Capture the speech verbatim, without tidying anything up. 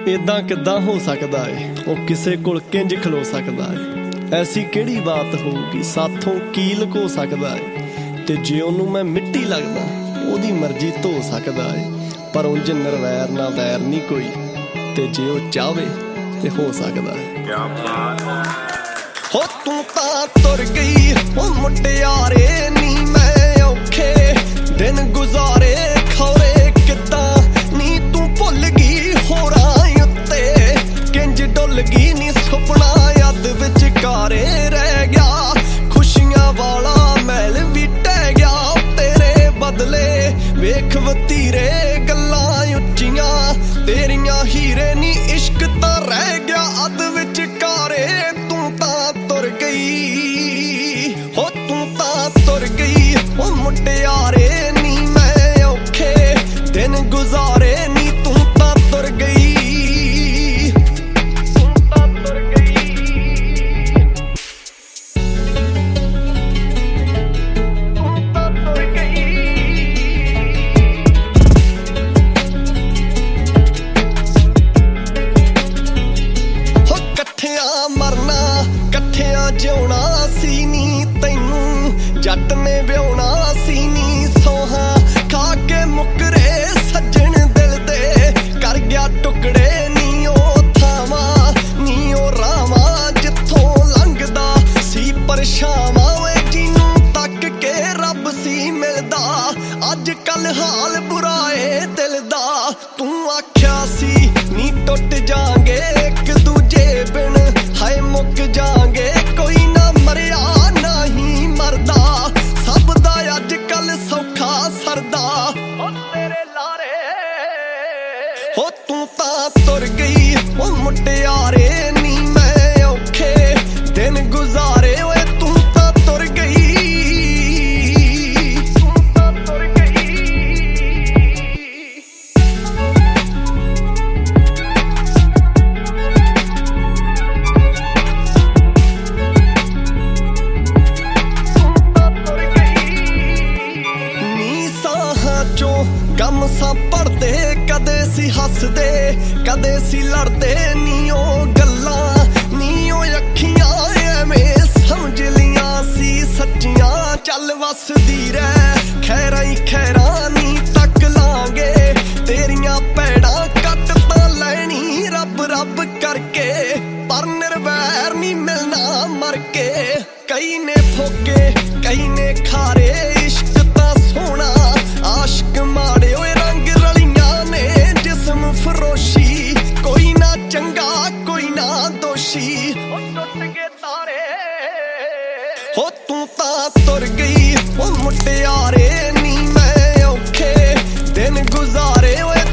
इदां किदां हो सकदा है ओ किसे कोल किंज खलो सकदा है। ऐसी किहड़ी बात होगी साथों की लुको सकदा है। ते जे ओनू मैं मिट्टी लगदा ओदी मर्जी धो सकदा है। पर उंज निर्वैर ना वैर नहीं कोई, ते जे ओ चाहे ते हो सकदा है। क्या बात हो तू तां तुर गई ओ मुटियारे नी मैं औखे दिन गुजारे खौरे किदां नी तू भुल गई होरां उत्ते किंज डुल गई नी सुपना याद विचकारे रह गया। खुशियां वाला महल भी टह गया तेरे बदले वेख वतीरे गल्लां उच्चियां तेरियां हीरे नी इश्क तां रह गया अद विचकारे। तू तां तुर गई हो तू तां तुर गई ओ मुटियारे नी मैं औखे दिन गुजारे नी तू तां तुर गई तू तां तुर गई तू तां तुर गई। हो कट्ठियां मरना कट्ठियां जिउना सी नी तैनू जट ने ब्याहुना सी नी सोहा खा के मुकरे सज्जन दिल दे कर गया टुकड़े नी ओ थावा नी ओ रावा जिथों लंघदा सी परछावां वे जिनू तक के रब सी मिलदा। अज कल हाल बुरा ए दिल दा तू आख्या सी नी टुट जांगे एक दूजे बिन हाय मुक जांगे कोई ना मरिया ना ही मरदा सब दा अज कल सौखा सरदा ओ तेरे लारे। हो तू तां तुर गई ओ मुटियारे नी मैं औखे दिन गुजारे ओए तू तां तुर गई तू तां तुर गई। गम सा पढ़दे कदे सी हसदे कदे सी लड़दे नी ओ गल्लां नी ओ अखियां एवें समझ लियां सी सच्चियां चल वसदी रह खैरां ही खैरां नी तक लांगे तेरियां पैड़ां कट तां लैनी रब रब करके पर निर्वैर नी मिलना मर के। कई ने फोके कई ने खारे इश्क तां सोहना आशिक माड़े ओए रंग रलियां ने जिस्म फरोशी कोई ना चंगा कोई ना दोषी ओ टुट गए तारे। हो तू तां तुर गई ओ मुटियारे नी मैं औखे दिन गुजारे ओए